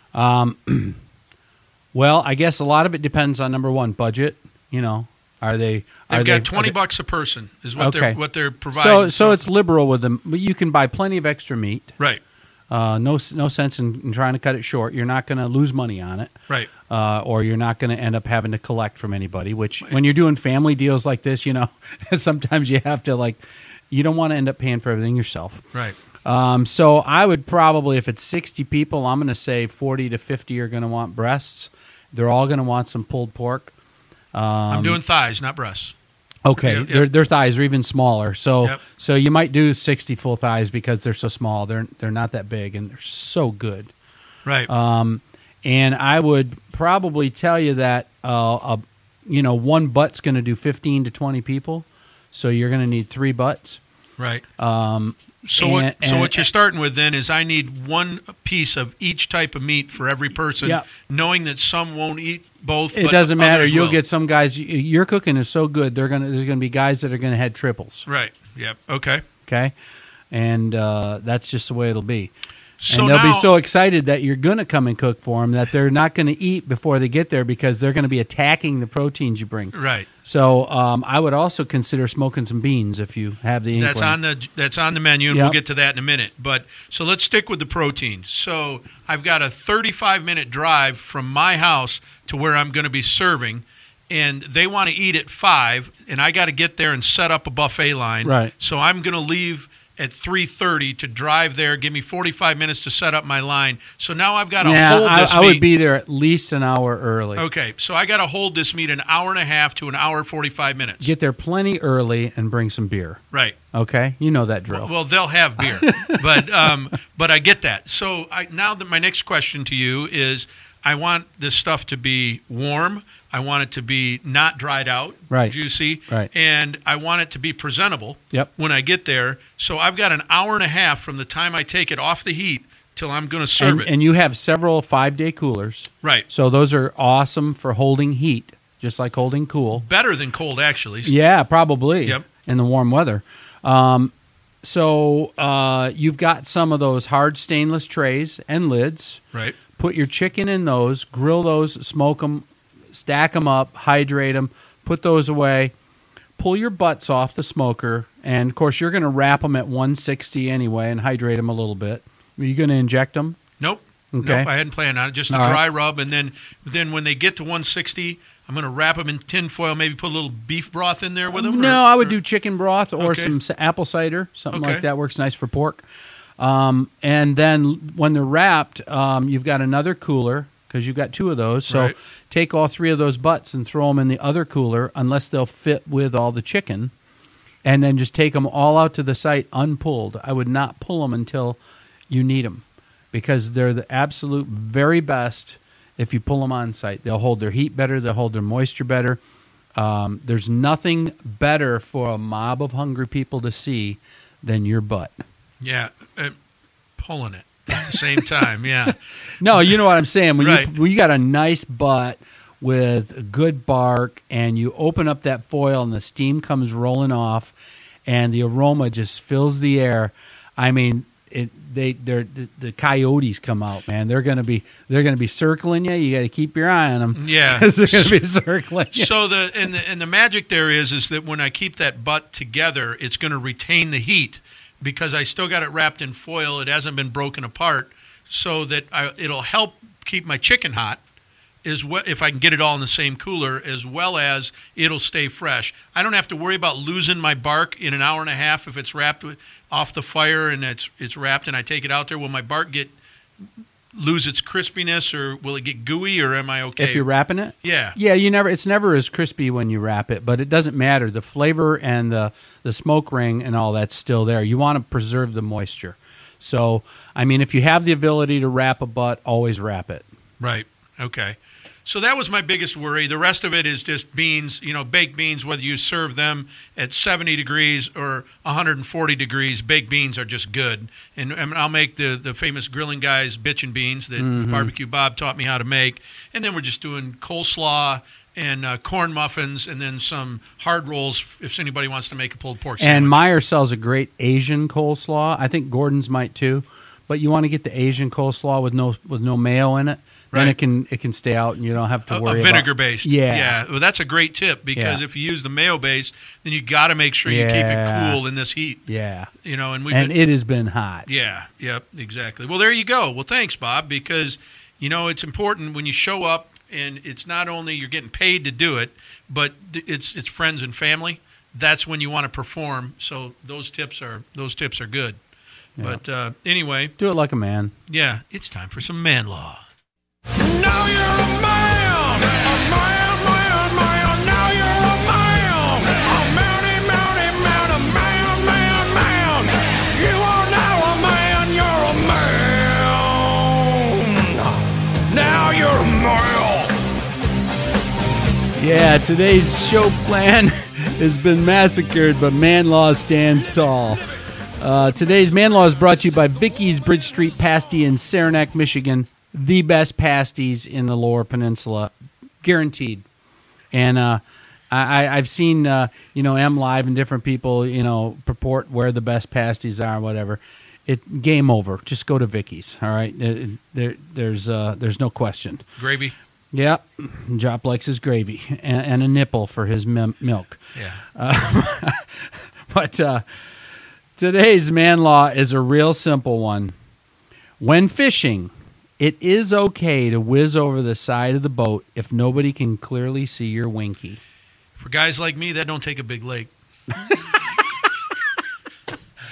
Um, well, I guess a lot of it depends on, number one, budget. You know, are they? Are They've got they, twenty they, bucks a person is what okay. they're what they're providing. So, so it's liberal with them. But you can buy plenty of extra meat. Right. Uh, no, no sense in, in trying to cut it short. You're not going to lose money on it, right? Uh, or you're not going to end up having to collect from anybody. Which, when you're doing family deals like this, you know, sometimes you have to like, you don't want to end up paying for everything yourself, right? Um, so I would probably, if it's sixty people, I'm going to say forty to fifty are going to want breasts. They're all going to want some pulled pork. Um, I'm doing thighs, not breasts. Okay, Yep, yep. Their, their thighs are even smaller, so Yep. so you might do sixty full thighs because they're so small. They're they're not that big, and they're so good. Right. Um, and I would probably tell you that uh, a, you know, one butt's going to do fifteen to twenty people, so you're going to need three butts. Right. Um, So and, what? and, So what you're starting with then is, I need one piece of each type of meat for every person, Yeah. knowing that some won't eat both. It but doesn't matter. others You'll will. get some guys. y- Your cooking is so good. They're gonna. There's gonna be guys that are gonna head triples. Right. Yep. Okay. Okay, and uh, that's just the way it'll be. So and they'll now, be so excited that you're going to come and cook for them that they're not going to eat before they get there, because they're going to be attacking the proteins you bring. Right. So um, I would also consider smoking some beans if you have the inkling. That's on the that's on the menu, and Yep. we'll get to that in a minute. But so let's stick with the proteins. So I've got a thirty-five minute drive from my house to where I'm going to be serving, and they want to eat at five, and I got to get there and set up a buffet line. Right. So I'm going to leave at three thirty to drive there, give me forty-five minutes to set up my line. So now I've got to Yeah, hold I, this I meat. would be there at least an hour early. Okay, so I got to hold this meat an hour and a half to an hour and forty-five minutes. Get there plenty early and bring some beer. Right. Okay, you know that drill. Well, they'll have beer, but um, but I get that. So I, now that my next question to you is, I want this stuff to be warm. I want it to be not dried out, Right. juicy, Right. and I want it to be presentable Yep. when I get there. So I've got an hour and a half from the time I take it off the heat till I'm going to serve and, it. and you have several five-day coolers. Right. So those are awesome for holding heat, just like holding cool. Better than cold, actually. Yeah, probably. Yep. In the warm weather. Um, so uh, you've got some of those hard stainless trays and lids. Right. Put your chicken in those, grill those, smoke them, stack them up, hydrate them, put those away. Pull your butts off the smoker, and of course you're going to wrap them at one sixty anyway and hydrate them a little bit. Are you going to inject them? Nope. Okay. Nope, I hadn't planned on it. Just a All dry right. rub, and then then when they get to one sixty, I'm going to wrap them in tin foil. Maybe put a little beef broth in there with them. No, or- I would or- do chicken broth or Okay. some s- apple cider. Something Okay. like that works nice for pork. Um, and then when they're wrapped, um, you've got another cooler because you've got two of those. So Right. take all three of those butts and throw them in the other cooler unless they'll fit with all the chicken. And then just take them all out to the site unpulled. I would not pull them until you need them because they're the absolute very best if you pull them on site. They'll hold their heat better. They'll hold their moisture better. Um, there's nothing better for a mob of hungry people to see than your butt. Yeah, uh, pulling it at the same time. Yeah. No, you know what I'm saying. When Right. you when you got a nice butt with good bark, and you open up that foil, and the steam comes rolling off, and the aroma just fills the air. I mean, it, they they're the, the coyotes come out, man. They're gonna be they're gonna be circling you. You got to keep your eye on them. Yeah. 'Cause they're gonna be circling you. So the and the and the magic there is is that when I keep that butt together, it's going to retain the heat because I still got it wrapped in foil. It hasn't been broken apart, so that I, it'll help keep my chicken hot. Is what if I can get it all in the same cooler, as well as it'll stay fresh. I don't have to worry about losing my bark in an hour and a half if it's wrapped with, off the fire and it's it's wrapped and I take it out there. Will my bark get lose its crispiness, or will it get gooey, or am I okay? If you're wrapping it, Yeah. yeah, you never. It's never as crispy when you wrap it, but it doesn't matter. The flavor and the the smoke ring and all that's still there. You want to preserve the moisture. So, I mean, if you have the ability to wrap a butt, always wrap it. Right. Okay. So that was my biggest worry. The rest of it is just beans, you know, baked beans, whether you serve them at seventy degrees or one hundred forty degrees, baked beans are just good. And, and I'll make the, the famous Grilling Guys bitchin' beans that Mhm. Barbecue Bob taught me how to make. And then we're just doing coleslaw and uh, corn muffins and then some hard rolls if anybody wants to make a pulled pork sandwich. And Meyer sells a great Asian coleslaw. I think Gordon's might too. But you want to get the Asian coleslaw with no with no mayo in it. Then Right. it can it can stay out, and you don't have to A- worry a about vinegar based. Yeah, Yeah. Well, that's a great tip because Yeah. if you use the mayo base, then you got to make sure you keep it Yeah. cool in this heat. yeah. You know, and we And it has been hot. Yeah, yep, exactly. Well, there you go. Well, thanks, Bob, because, you know, it's important when you show up and it's not only you're getting paid to do it, but th- it's it's friends and family. That's when you want to perform. So those tips are those tips are good. Yeah. But uh, anyway, Do it like a man. yeah, it's time for some man law. Now you're a man, a man, man, man. Now you're a man, a manny, manny, man, a man, man, man. You are now a man, you're a man. Now you're a man. Yeah, today's show plan has been massacred, but Man Law stands tall. Uh, today's Man Law is brought to you by Vicky's Bridge Street Pasty in Saranac, Michigan. The best pasties in the Lower Peninsula, guaranteed. And uh, I, I- I've seen uh, you know M Live and different people you know purport where the best pasties are, whatever. It game over. Just go to Vicky's. All right, It- there there's uh, there's no question. Gravy. Yeah, Jop likes his gravy and, and a nipple for his mim- milk. Yeah. Uh, but uh, today's man law is a real simple one. When fishing, it is okay to whiz over the side of the boat if nobody can clearly see your winky. For guys like me, that don't take a big lake.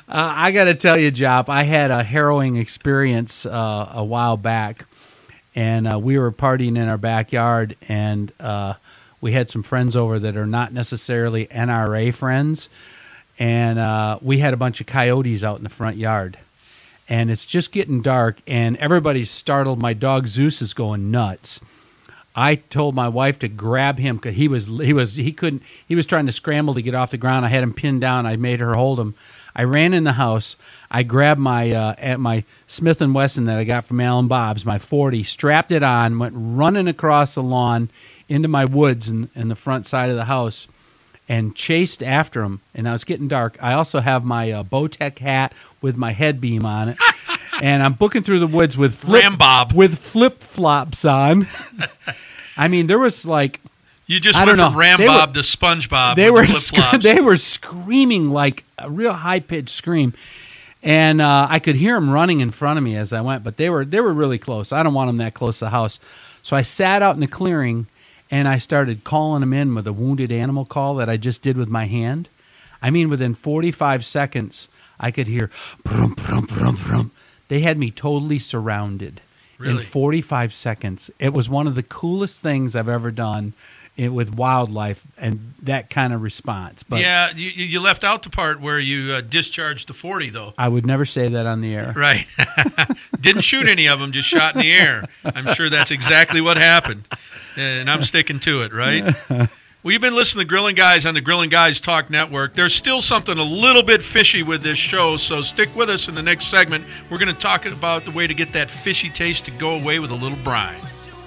Uh, I got to tell you, Jop, I had a harrowing experience uh, a while back, and uh, we were partying in our backyard, and uh, we had some friends over that are not necessarily N R A friends, and uh, we had a bunch of coyotes out in the front yard, and it's just getting dark, and everybody's startled. My dog Zeus is going nuts. I told my wife to grab him because he was he was he couldn't he was trying to scramble to get off the ground. I had him pinned down. I made her hold him. I ran in the house. I grabbed my uh, at my Smith and Wesson that I got from Alan Bob's, my forty, strapped it on, went running across the lawn into my woods in, in the front side of the house, and chased after him. And now it's getting dark. I also have my uh, Bowtech hat with my head beam on it, and I'm booking through the woods with flip, Rambob. with flip flops on. I mean, there was like. You just I went don't from know. They Rambob were- to SpongeBob They were with the sc- flip-flops. they were screaming like a real high pitched scream, and uh, I could hear them running in front of me as I went. But they were they were really close. I don't want them that close to the house, so I sat out in the clearing and I started calling them in with a wounded animal call that I just did with my hand. I mean, within forty-five seconds, I could hear brum brum brum brum. They had me totally surrounded in Really? forty-five seconds. It was one of the coolest things I've ever done. It, with wildlife and that kind of response. But yeah, you, you left out the part where you uh, discharged the forty, though. I would never say that on the air. Right. Didn't shoot any of them, just shot in the air. I'm sure that's exactly what happened. And I'm sticking to it, right? Well, you've been listening to Grilling Guys on the Grilling Guys Talk Network. There's still something a little bit fishy with this show, so stick with us in the next segment. We're going to talk about the way to get that fishy taste to go away with a little brine.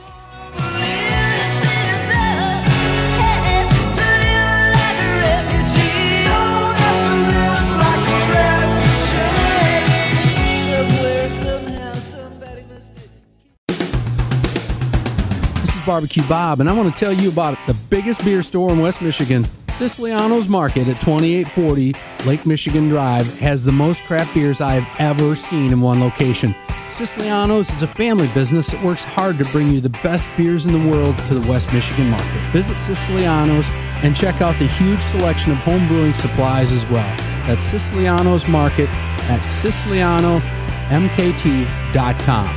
Barbecue Bob, and I want to tell you about the biggest beer store in West Michigan. Siciliano's Market at twenty-eight forty Lake Michigan Drive has the most craft beers I have ever seen in one location. Siciliano's is a family business that works hard to bring you the best beers in the world to the West Michigan market. Visit Siciliano's and check out the huge selection of home brewing supplies as well. That's Siciliano's Market at Siciliano M K T dot com.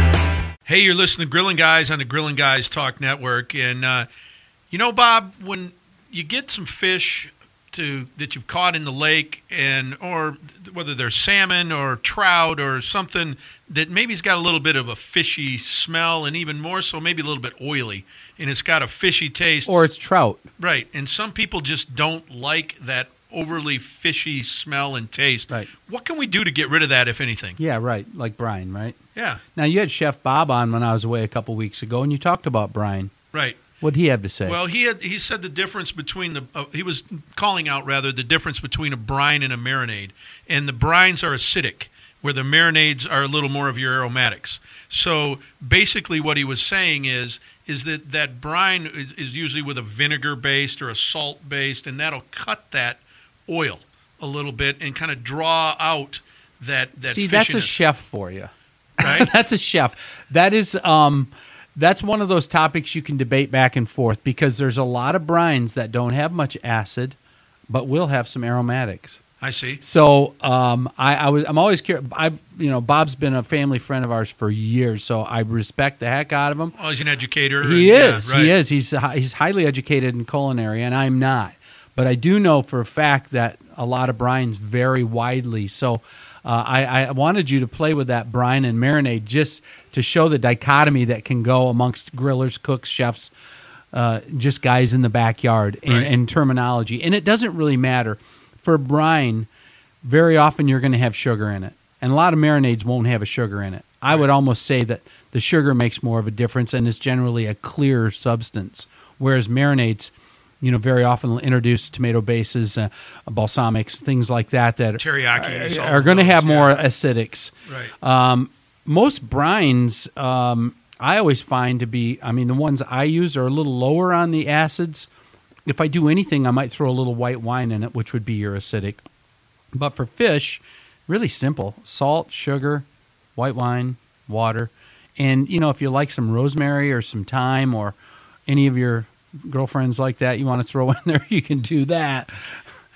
Hey, you're listening to Grilling Guys on the Grilling Guys Talk Network. And, uh, you know, Bob, when you get some fish to that you've caught in the lake, and or whether they're salmon or trout or something that maybe's got a little bit of a fishy smell and even more so maybe a little bit oily, and it's got a fishy taste. Or it's trout. Right. And some people just don't like that overly fishy smell and taste. Right. What can we do to get rid of that, if anything? Yeah, right. Like brine, right? Yeah. Now, you had Chef Bob on when I was away a couple weeks ago, and you talked about brine. Right. What did he have to say? Well, he had he said the difference between the uh, he was calling out rather the difference between a brine and a marinade, and the brines are acidic, where the marinades are a little more of your aromatics. So basically, what he was saying is is that that brine is, is usually with a vinegar based or a salt based, and that'll cut that oil a little bit and kind of draw out that that. See, that's a fishiness. chef for you. Right? That's a chef. That is, um, that's one of those topics you can debate back and forth because there's a lot of brines that don't have much acid, but will have some aromatics. I see. So um, I, I was, I'm always curious. I, you know, Bob's been a family friend of ours for years, so I respect the heck out of him. Well, he's an educator. He and- is. yeah, right. He is. He's he's highly educated in culinary, and I'm not. But I do know for a fact that a lot of brines vary widely. So uh, I, I wanted you to play with that brine and marinade just to show the dichotomy that can go amongst grillers, cooks, chefs, uh, just guys in the backyard and, Right. and terminology. And it doesn't really matter. For brine, very often you're going to have sugar in it. And a lot of marinades won't have a sugar in it. I would almost say that the sugar makes more of a difference and it's generally a clear substance. Whereas marinades, you know, very often will introduce tomato bases, uh, balsamics, things like that that Teriyaki, are, all are of going to those, have more yeah. acidics. Right. Um, most brines, um, I always find to be, I mean, the ones I use are a little lower on the acids. If I do anything, I might throw a little white wine in it, which would be your acidic. But for fish, really simple. Salt, sugar, white wine, water. And, you know, if you like some rosemary or some thyme or any of your girlfriends like that you want to throw in there, you can do that.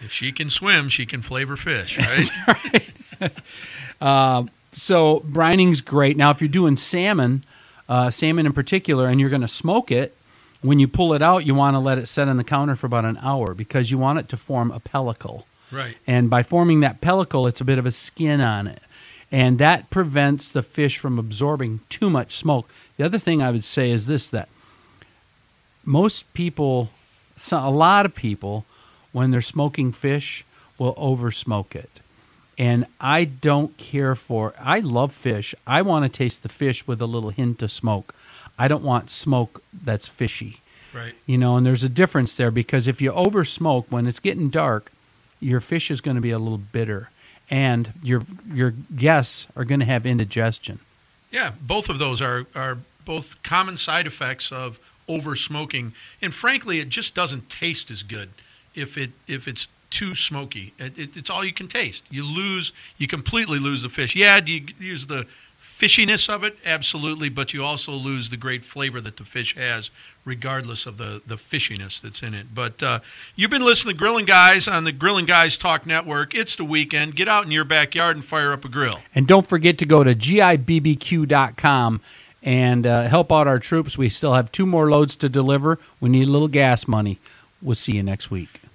If she can swim, she can flavor fish, right? right. uh, so brining's great. Now, if you're doing salmon, uh, salmon in particular, and you're going to smoke it, when you pull it out, you want to let it set on the counter for about an hour because you want it to form a pellicle. Right. And by forming that pellicle, it's a bit of a skin on it. And that prevents the fish from absorbing too much smoke. The other thing I would say is this, that most people, so a lot of people, when they're smoking fish, will over-smoke it. And I don't care for, I love fish. I want to taste the fish with a little hint of smoke. I don't want smoke that's fishy. Right. You know, and there's a difference there because if you over-smoke, when it's getting dark, your fish is going to be a little bitter. And your your guests are going to have indigestion. Yeah, both of those are, are both common side effects of over smoking, and frankly, it just doesn't taste as good if it if it's too smoky. It, it, it's all you can taste. You lose, you completely lose the fish. Yeah, do you use the fishiness of it? Absolutely, but you also lose the great flavor that the fish has, regardless of the, the fishiness that's in it. But uh, you've been listening to Grilling Guys on the Grilling Guys Talk Network. It's the weekend. Get out in your backyard and fire up a grill. And don't forget to go to G I B B Q dot com and uh, help out our troops. We still have two more loads to deliver. We need a little gas money. We'll see you next week.